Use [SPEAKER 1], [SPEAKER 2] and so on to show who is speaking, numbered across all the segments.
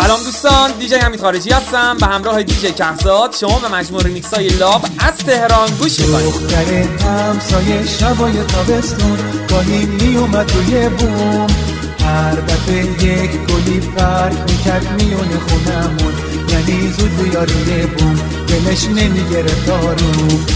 [SPEAKER 1] سلام دوستان، دیجی حمید خارجی هستم به همراه دیجی کهزاد. شما به مجموعه ریمیکس‌های لاب از تهران گوش می‌کنید.
[SPEAKER 2] دختر همسایه شبای تابستون گاهی میومد روی بوم، هر دفعه یک گلی فرق میکرد میونه خونمون، یعنی زود بیا روی بوم دلش نمیگرفت آروم.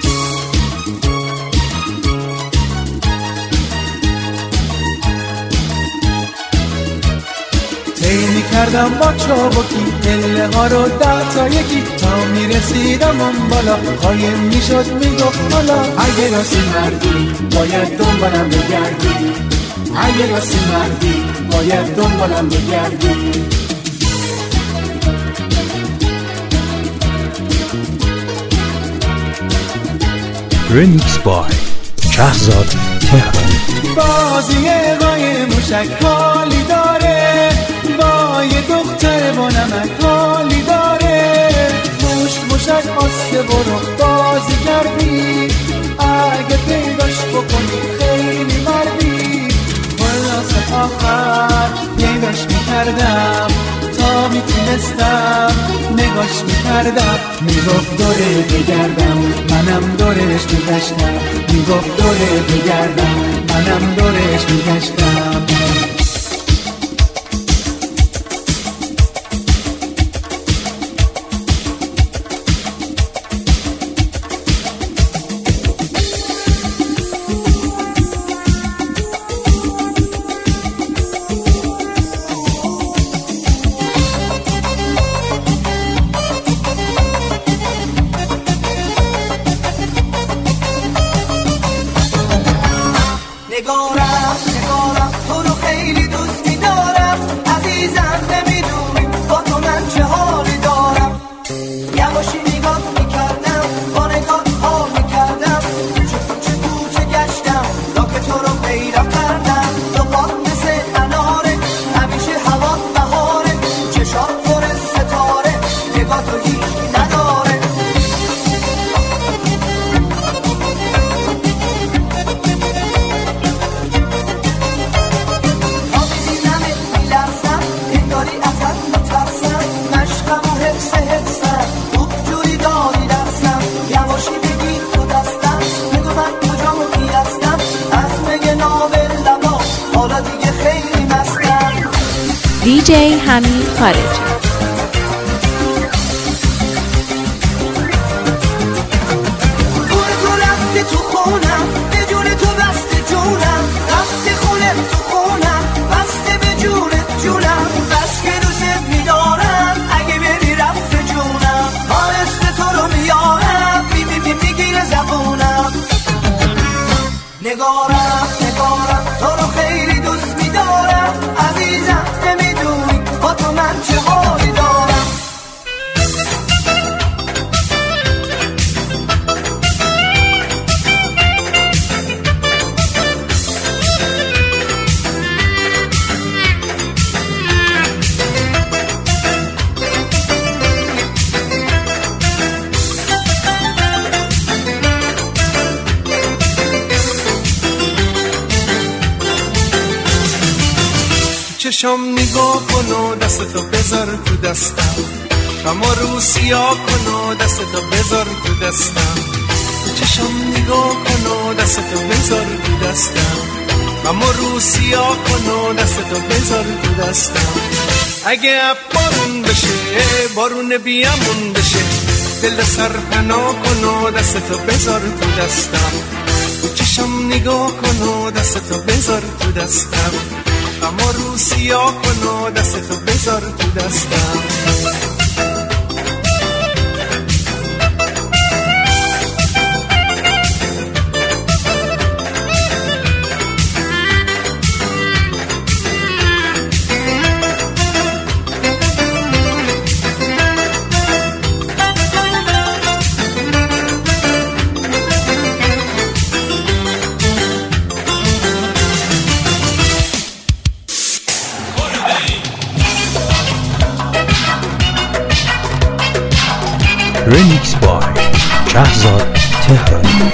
[SPEAKER 2] می کردم با چابکی پله ها رو 10 تا یکی تا میرسیدم اون بالا، قایم میشد میگفت حالا اگه راستی مردی باید دنبالم بگردی، اگه راستی مردی باید دنبالم بگردی.
[SPEAKER 3] ریمیکس بای کهزاد تهرانی.
[SPEAKER 2] بازی قای موشک حالی داره، با یه دختر با نمک حالی داره، موشک آسته برو بازی کردی، اگه پیداش بکنی خیلی مردی. خلاص آخر پیداش میکردم تا میتونستم نگاش میکردم، میگفت دوره بگردم منم دورش میگشتم، میگفت دوره بگردم منم دورش میگشتم.
[SPEAKER 4] نگارم تو رو خیلی دوست می‌دارم عزیزم، نمیدونی با تو من چه حالی دارم. یواشی نگاه میکردم با نگاه حال میکردم، چه گشتم تا که تو رو پیدا کردم. تو پاک مثل اناره همیشه هوا بهاره، چشات پر ستاره نگاه تو هیچ نداره.
[SPEAKER 5] دیجی حمید خارجی.
[SPEAKER 4] تو خونم به جون تو بسته جونم، رفته خونه تو خونم بسته به جونم، بس که دوست میدارم اگه بری رفته جونم، آرست تو رو میارم میگیره زبونم. نگارم تو رو خیلی دوست میدارم عزیزم، نمیدونی با تو من چه حالی دارم.
[SPEAKER 2] چشم نگاه کن و دستتو بذار تو دستم، اما رو سیاه کن و دستتو بذار تو دستم. چشم نگاه کن و دستتو بذار تو دستم، اما رو سیاه کن و دستتو بذار تو دستم. اگه بارون بشه بارون بیامون بشه، دل سرپناه کن و دستتو بذار تو دستم. چشم نگاه کن و دستتو بذار تو دستم، اما رو سیاه کن و دستتو بذار تو دستم.
[SPEAKER 3] ریمیکس بای کهزاد تهرانی.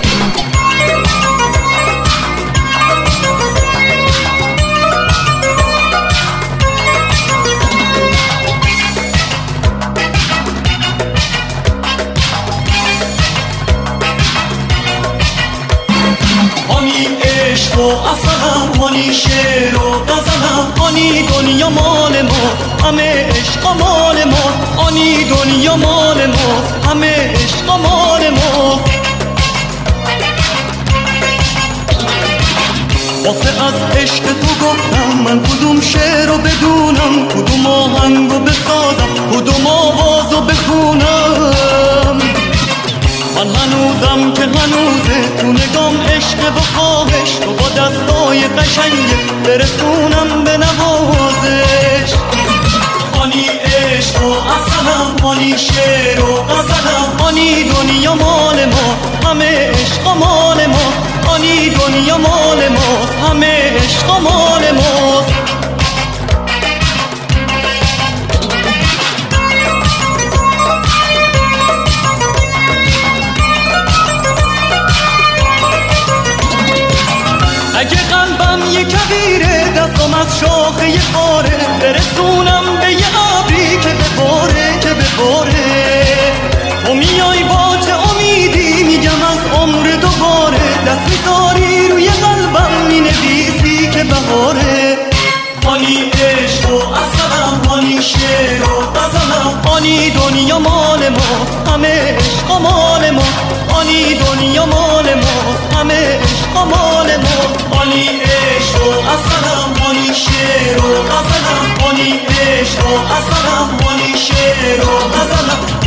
[SPEAKER 6] عشق و اصلم، آنی شعر و غزلم، آنی دنیا مال ما، همه عشق مال ما، آنی دنیا مال ما، همه عشق مال ما. واسه از عشق تو گفتم من کدوم شعر رو بدونم، کدوم آهنگ رو بسازم، کدوم آواز رو بخونم. من هنوزم که هنوزه تو نگام عشق و خواهش، تو با دستای قشنگه برسونم به نوازش. آنی عشق و اصلم، آنی شعر و غزلم، آنی دنیا مال ما، همه عشق مال ما، آنی دنیا مال ما، همه عشق مال ما. اگه قلبم یه کبیره، دستم از شاخه یه پاره، برسونم به یه ابری که بباره، که بباره. تو میای با چه امیدی، میگم از عمر دوباره، دست میذاری روی قلبم مینویسی که بهاره. آنی عشق و اصلم، آنی شعر و غزلم، آنی دنیا مال ما، همه عشق مال ما، آنی دنیا مال ما، همه عشق مال ما. آنی عشق و اصلم، آنی شعر و غزلم، آنی عشق و اصلم، آنی شعر و غزلم.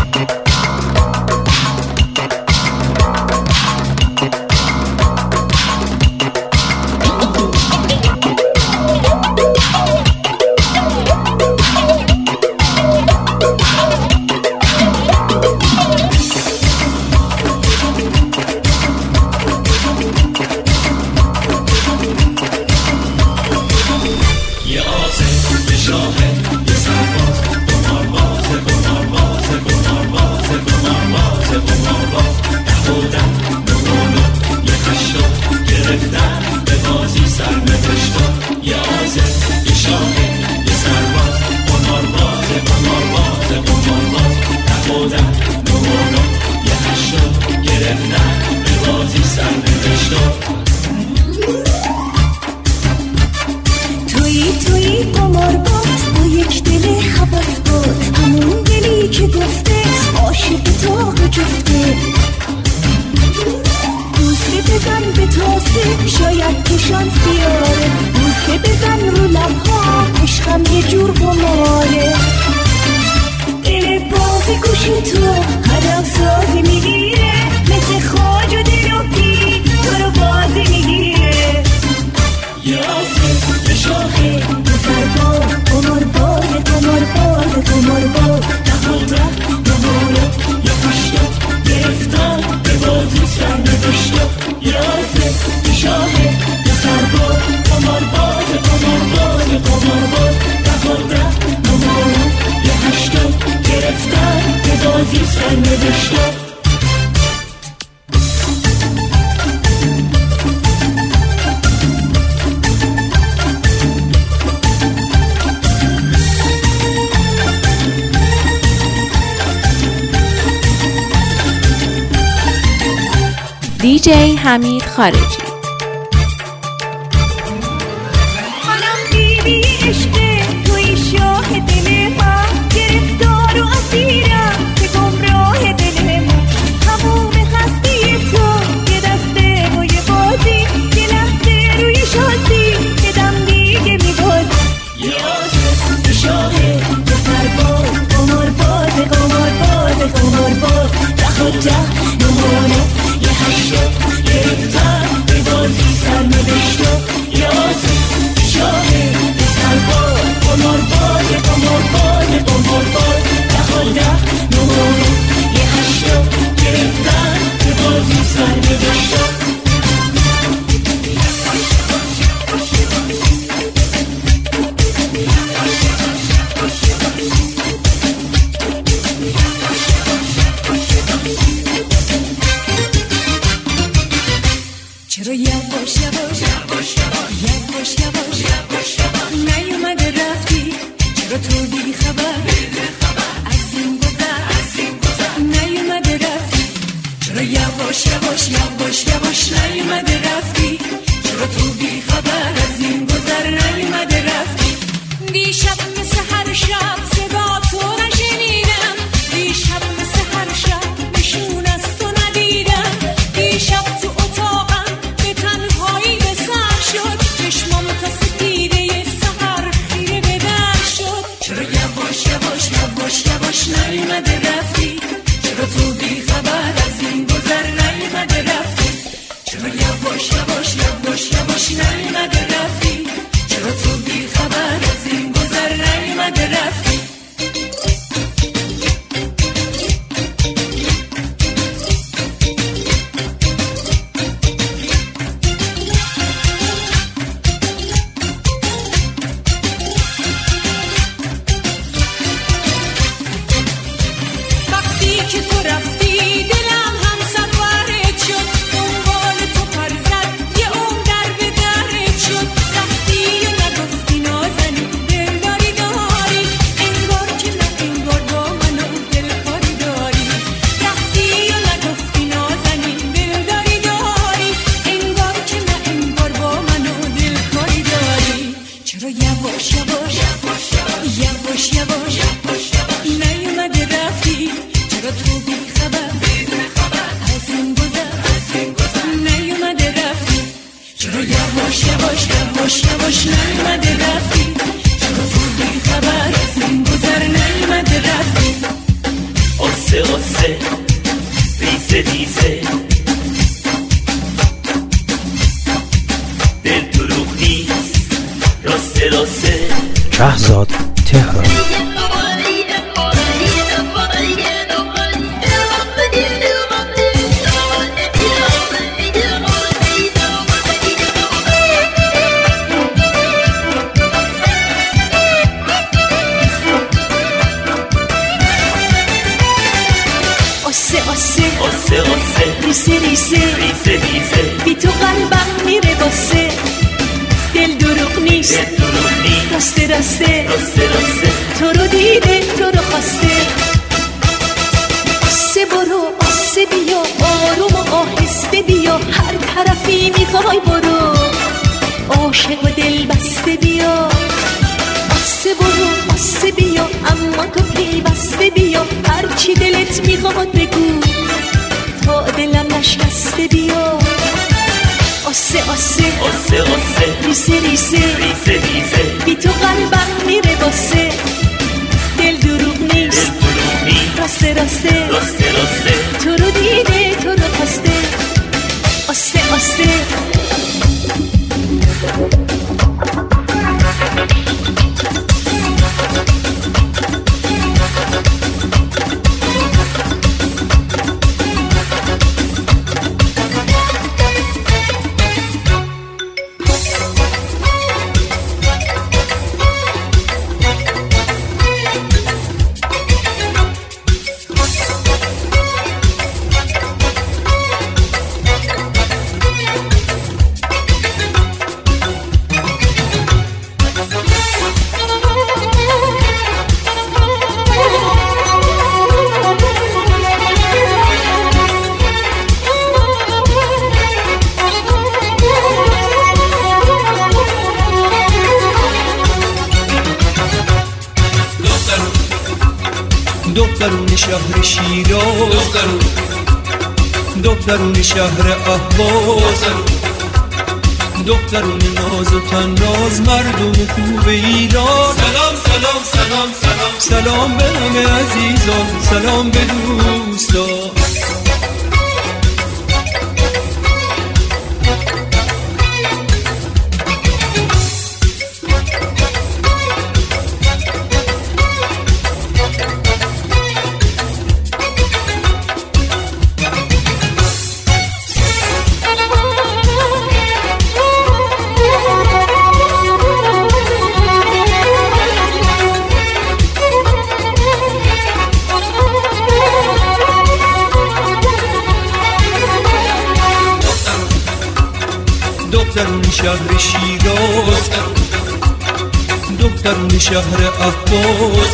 [SPEAKER 7] شاید که شانس بیاره، بوسه بزن رو لبها، عشقم یه جور قماره. دل بازی گوشی تو هدف سازی میگیره، مثل خواج و دل و پی تو رو بازی میگیره. یه آسه یه شاخه یه سرباز، قمار باز قمار باز قمار باز، نخوده نماره یه پشتا گرفتار به بازی سر نداشتا. یه آسه یه شاخه یه سرباز، قمار باز قمار باز قمار باز، نخوده نماره یه پشتا گرفتار به بازی سر نداشتا.
[SPEAKER 5] دیجی حمید خارجی.
[SPEAKER 7] حالم بیبی عشقه، توی شاه دل من، گرفتار و اسیرم که گمراه دل من. تموم هستی تو یه دسته و یه بازی، یه لحظه روی شاسی یه دم دیگه میبازی. یه آسه یه شاهه یه سرباز، قمار باز قمار باز قمار باز، نخوده نمونه یه هشتا گرفتن به بازی سر نوشتا. یه آسه شاهه یه سرباز، چرا یواش یواش یواش یواش نیومده رفتی؟ چرا تو بی خبر از این گذر نیومده رفتی؟ چرا یواش یواش یواش یواش نیومده رفتی؟ چرا تو بی خبر از این گذر نیومده رفتی؟
[SPEAKER 6] قصه قصه ریزه ریزه دل دروغ نیست راسته راسته
[SPEAKER 3] شهزاد تهران.
[SPEAKER 7] ریسه ریسه بی تو قلبم میره باسه دل دروغ نیست راسته راسته تو رو دیده تو رو خواسته آسه برو آسه بیا آروم و آهسته بیا هر طرفی میخوای برو عاشق و دل بسته بیا آسه برو آسه بیا اما تو پیوسته بیا هرچی دلت میخواد بگو تا دلم نشکسته بیا آسه آسه ریسه ریسه بی تو قلبم میره باسه دل دروغ نیست راسته تو رو دیده تو رو خواسته آسه
[SPEAKER 2] دخترون شهر شیراز دخترون شهر اهواز دخترون ناز و تناز مردم خوب ایران سلام به همه عزیزان سلام به دوستان دخترون شهر شیراز دخترون شهر اهواز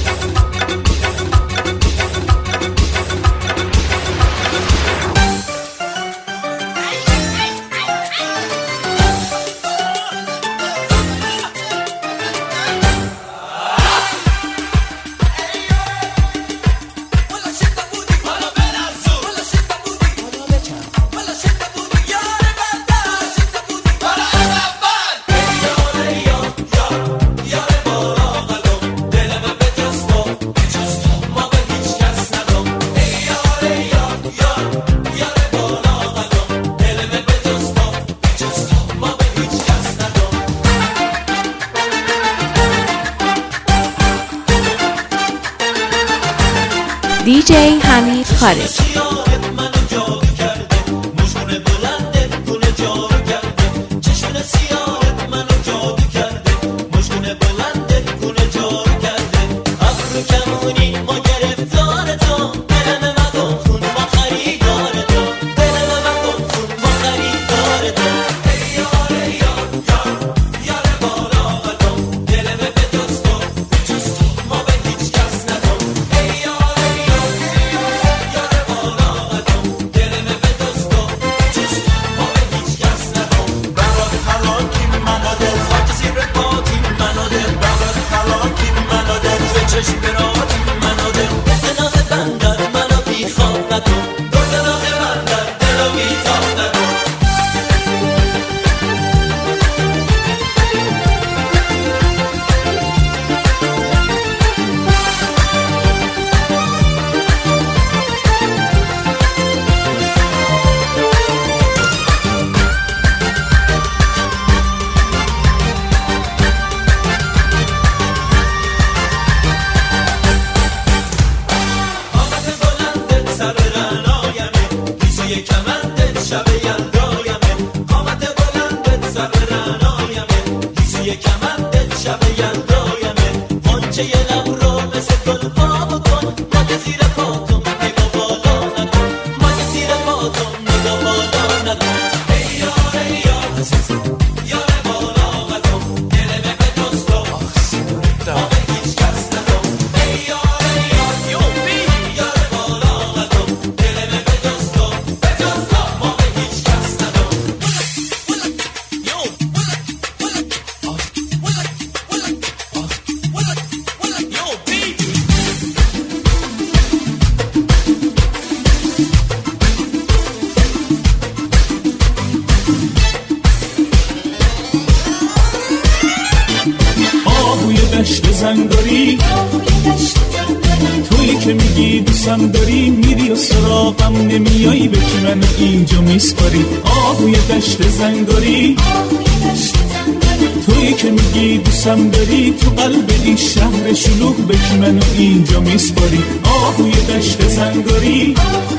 [SPEAKER 5] DJ حمید خارجی.
[SPEAKER 8] شب یلدایمه قنچه لب رو مثل گل ها بکن مگه زیر پاتم نگاه بالا نکن مگه زیر پاتم نگاه بالا نکن ای یار عزیزم یار بالا نکن دلمه به دوست و ما به هیچ کس نکن ای یار یوبی یار بالا نکن دلمه به دوست و ما به هیچ کس نکن
[SPEAKER 9] آهوی دشت زنگاری تویی که میگی دوستم داری میری و سراغم نمیایی به که منو اینجا میسپاری آهوی دشت زنگاری تویی که میگی دوستم داری تو قلب این شهر شلوغ به که منو اینجا میسپاری آهوی دشت زنگاری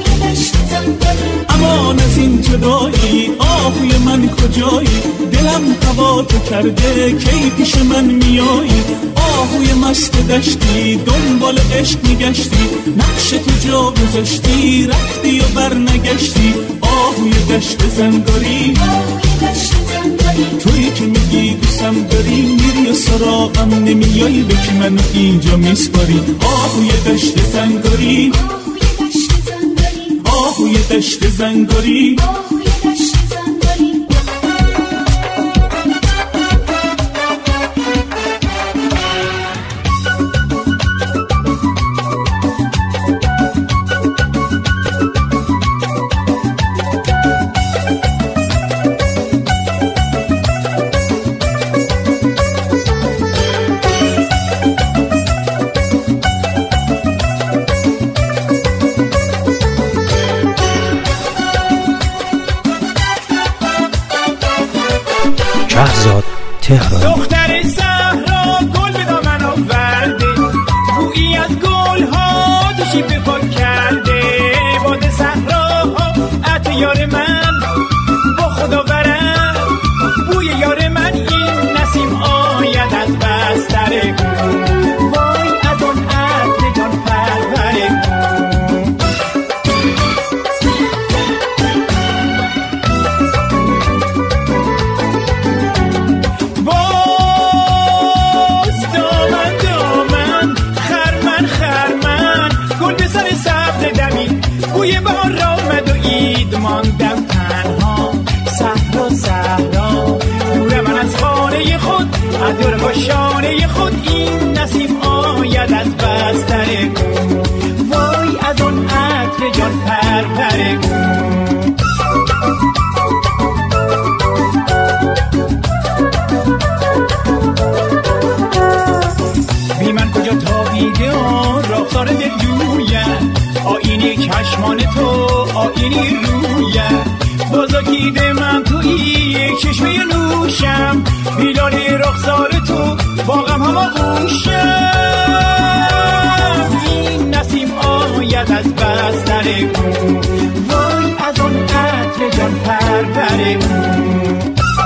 [SPEAKER 9] امان از این جدایی آهوی من کجایی دلم هوا تو کرده کی پیش من میایی آهوی مست دشتی دنبال عشق میگشتی نقش تو جا گذاشتی رفتی و برنگشتی آهوی دشت زنگاری تویی که میگی دوستم داری میری و سراغم نمیایی به که منو اینجا میسپاری آهوی دشت زنگاری آهوی دشت زنگاری
[SPEAKER 3] شهرزاد تهران.
[SPEAKER 10] دختر صحرا گل به دامن آورده بویی از گل ها دوشی به پاک کرده باد صحرا عطر یار من با خدا برم بوی یار من این نسیم آید از بستر گل وای از آن عطر جان پرور بوی بهار آمد و عید ماندم تنها صحرا صحرا دور من از خانه خود از دور باشانه خود این نسیم آید از بستر گل وای از آن عطر جان پرور گل بی من کجا تابیده راهزار دل جویم آینی چشمان تو آینی رویم بزرگیده من توی یک چشمه نوشم بیلالی رخسار تو با غم هم آغوشم این نسیم آید از بستر گل وای از آن عطر جان پرور گل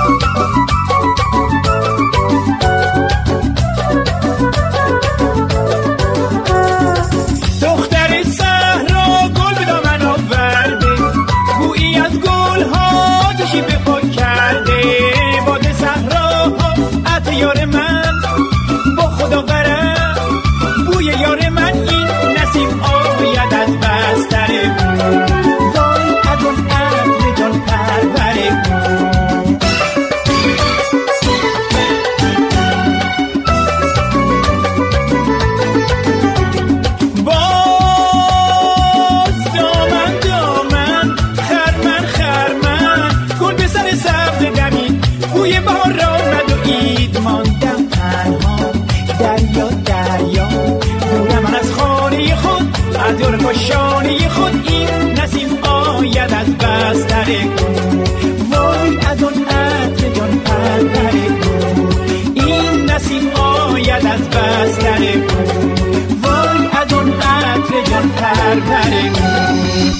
[SPEAKER 10] به پاک کرده باد صحرا عطر یار من با خدا برم بوی یار من این نسیم آید از بستر گل وای از آن عطر جان پرور گل بوی بهار آمد و عید ماندم تنها دریا دریا دور من از خانه خود از دور پاشانه خود این نسیم آید از بستر گل وای از آن عطر جان پرور گل این نسیم آید از بستر گل وای از آن عطر جان پرور گل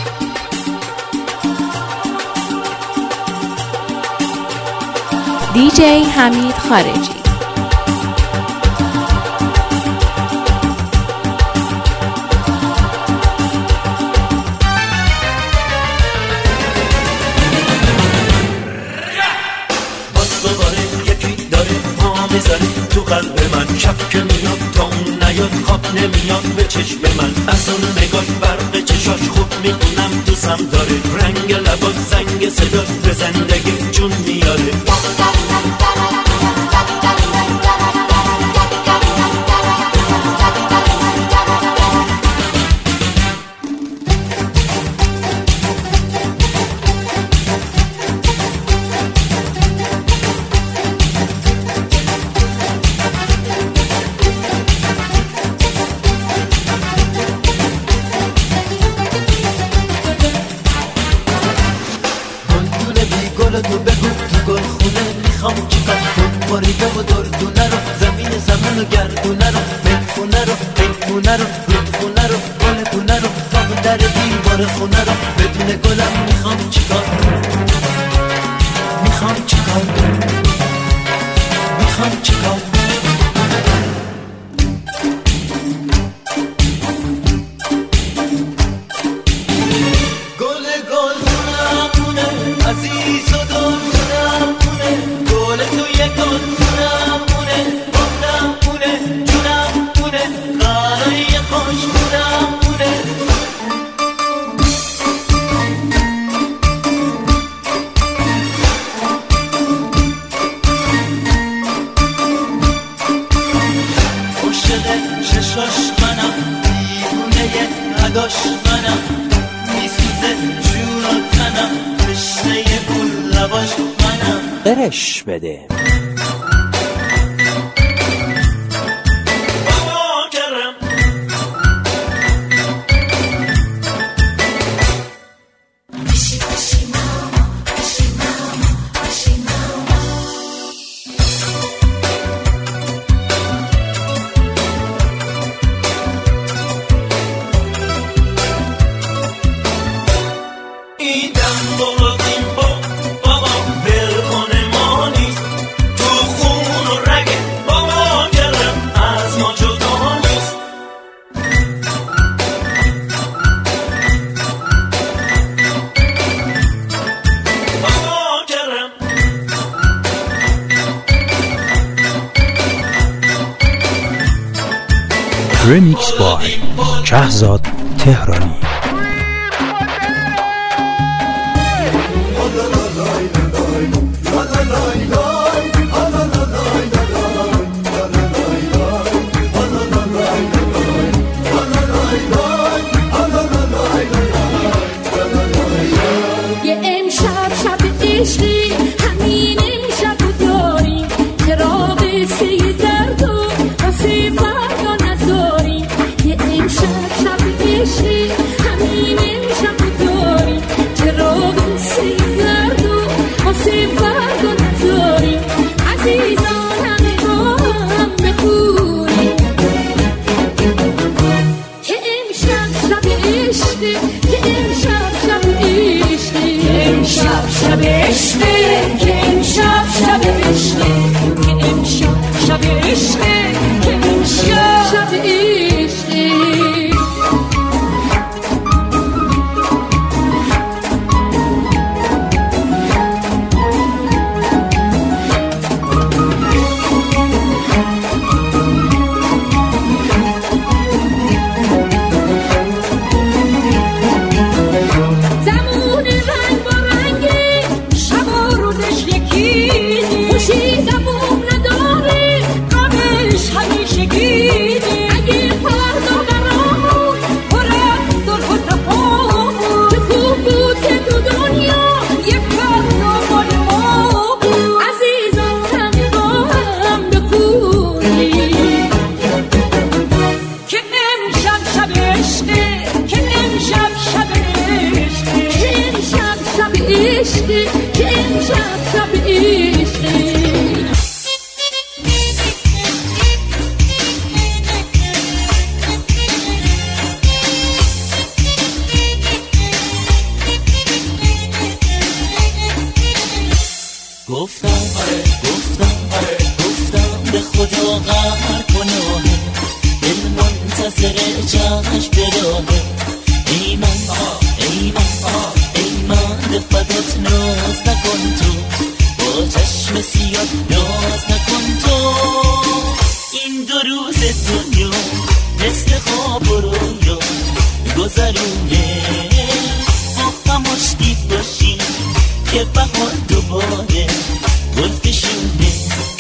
[SPEAKER 5] DJ دیجی حمید خارجی.
[SPEAKER 8] تو قلب من شب که میاد تا اون نیاد خواب نمیاد به چشم من از اون نگاه برق چشاش خوب میخونم دوستم داره رنگ لباش زنگ صداش به زندگی جون میاره تو بگو تو گل خونه میخوام چیکار کنم باریده و دردونه رو زمین زمین و گردونه رو بخونه رو بخونه رو رودخونه رو گلتونه رو تا در دیوار خونه رو بدون گلم میخوام چیکار میخوام چیکار میخوام چیکار عزیز و دلم مونه گل توی گلم مونه گلم مونه جونم مونه قرای خوش مونم مونه عاشق ششاش منم دیوونه نداش منم میسوزه جون و تنم تشنه گل لباش منم
[SPEAKER 3] قرش بده
[SPEAKER 8] بابا کرم
[SPEAKER 3] ریمیکس بای شهزاد تهرانی.
[SPEAKER 7] یه امشب شب عشقی همین امشب داریم چراغ سه درد و واسه فردا نداریم یه امشب شب عشقی همین امشب داریم چراغ سه درد و واسه فردا نداریم عزیزان همه با هم بخونیم که امشب شب عشقی که امشب شب عشقی امشب شب عشقی که امشب شب عشقی که امشب شب عشقی که امشب شب عشقی زمون رنگ با رنگی شب و روزش یکی خوشی دوام نداره قبل
[SPEAKER 8] خدا قهر گناهه دل منتظر جمعش براهه ایمان به فدات ناز نکن تو با چشم سیاه ناز نکن تو این 2 روز دنیا مثل خواب و رویا گذرونه با هم مشکیت باشی که بهار دوباره گلفشونه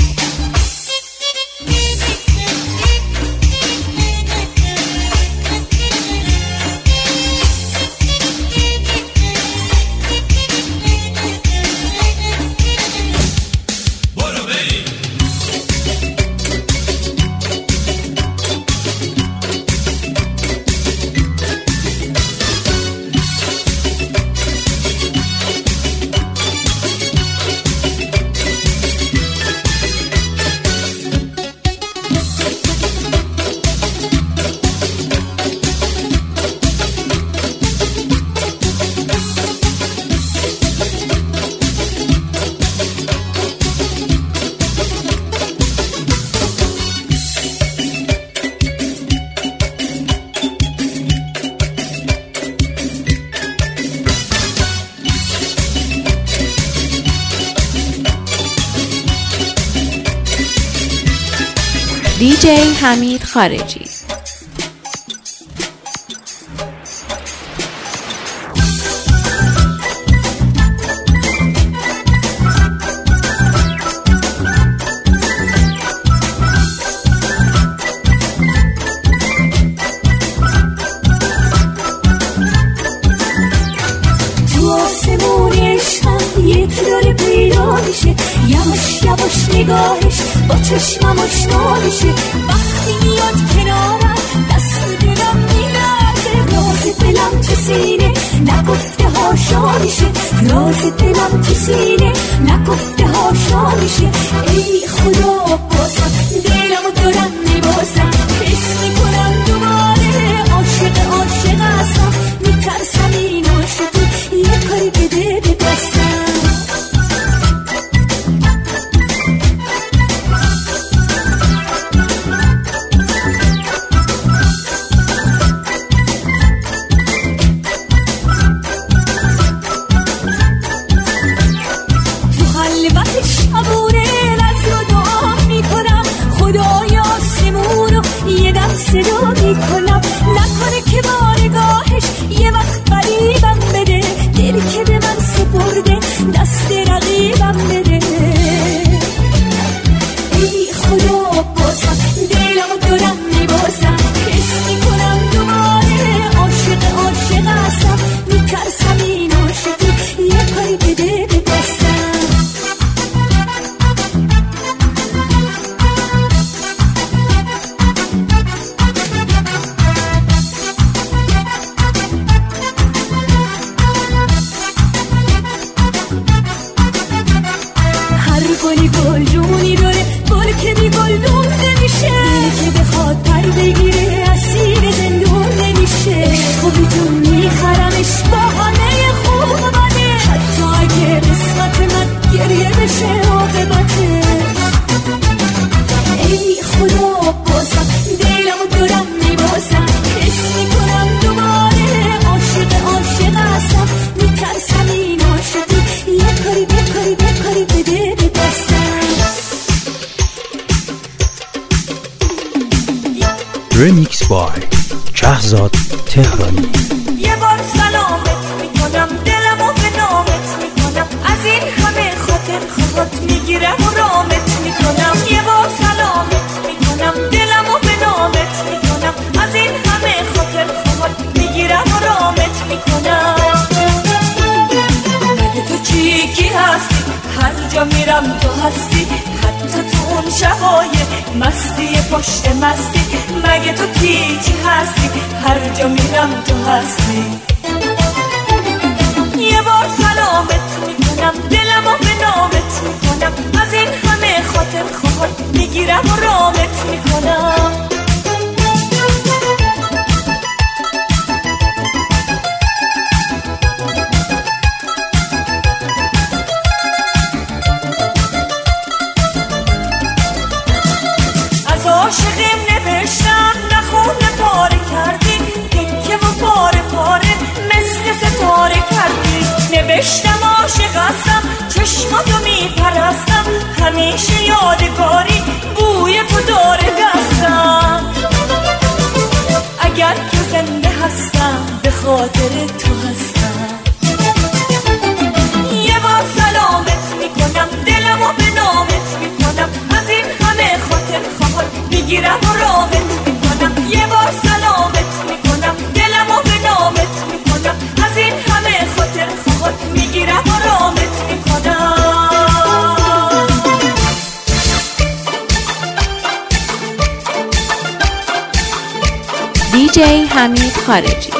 [SPEAKER 5] DJ حمید خارجی.
[SPEAKER 7] تو آسمون عشقم یک داره پیدا میشه، یواش یواش نگاهش با چشمم آشنا میشه. وقتی میاد کنارم دست دلم میلرزه، راز دلم تو سینه نگفته هاشا میشه، راز دلم تو سینه نگفته هاشا میشه. ای خدا بازم دلمو دارم میبازم، حس میکنم دوباره عاشق عاشق هستم، میترسم این عاشقی یه کاری بده به دستم. صدا میکنم نکنه که با نگاهش یه وقت قریبم بده، دل که به من سپرده دست رقیبم بده. ای خدا بازم دلمو دارم میبازم، حس میکنم دوباره عاشق عاشق هستم، میترسم این عاشقی یه کاری بده به دستم. گلی گلدونی داره، گل که بی گلدون نمیشه، دل که بخواد پر بگیره اسیر زندون نمیشه. عشقو بیتون میخرمش با همه خوب و بده، حتی اگه قسمت من گریه بشه عاقبته. ای خدا بازم دلمو دارم میبازم، حس میکنم دوباره عاشق عاشق هستم، میترسم این عاشقی یه کاری بده به دستم.
[SPEAKER 3] رمیکس بای کهزاد تهرانی.
[SPEAKER 7] یه بار سلامت میکنم، دلمو به نامت میکنم، از این همه خاطر خواهد میگیرم و رامت میکنم. یه بار سلامت میکنم، دلمو به نامت میکنم، از این همه خاطر خواهد میگیرم و رامت میکنم. مگه تو چی هستی؟ هر جا میرم تو هستی، حتی تو اون شبای مستی پشت مستی. مگه تو کی هستی؟ هر جا میرم تو هستی. یه بار سلامت میکنم، دلمو به نامت میکنم، از این همه خاطر خواهد میگیرم و رامت میکنم. نوشتم عاشق هستم، چشماتو میپرستم، همیشه یادگاری بوی تو داره دستم. اگر که زنده هستم به خاطر تو هستم. یه بار سلامت میکنم، دلمو به نامت میکنم، از این همه خاطر خواهد میگیرم و رامت میکنم. یه بار سلامت میکنم، دلمو به نامت میکنم، از این همه خاطر خواهد میگیرم و رامت میکنم.
[SPEAKER 5] DJ حمید خارجی.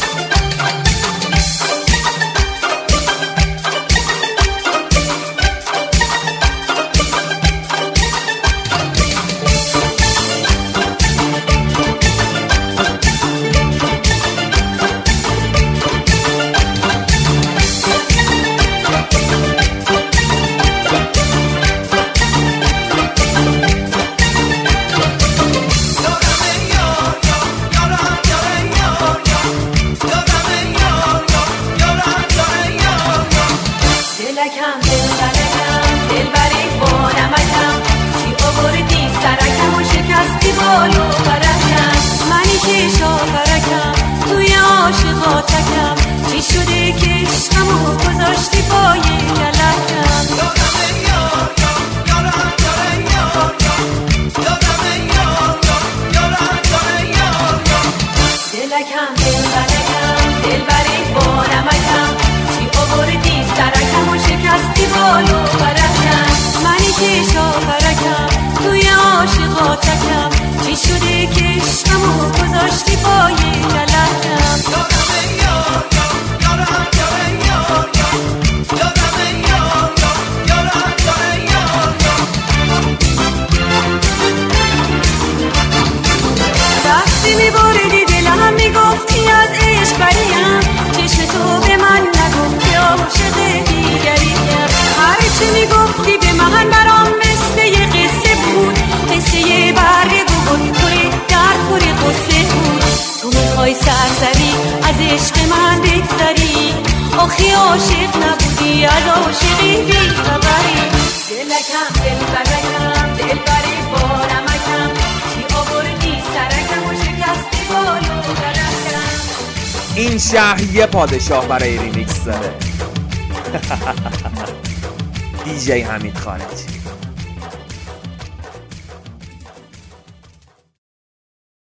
[SPEAKER 7] آخی عاشق نبودی، از عاشقی بی خبری. دلکم دلبرکم، دلبری بارمکم، چی آوردی سرکم و شکستی بالو برکم.
[SPEAKER 1] این شهر یه پادشاه برای ریمیکس داره. دیجی حمید خارجی.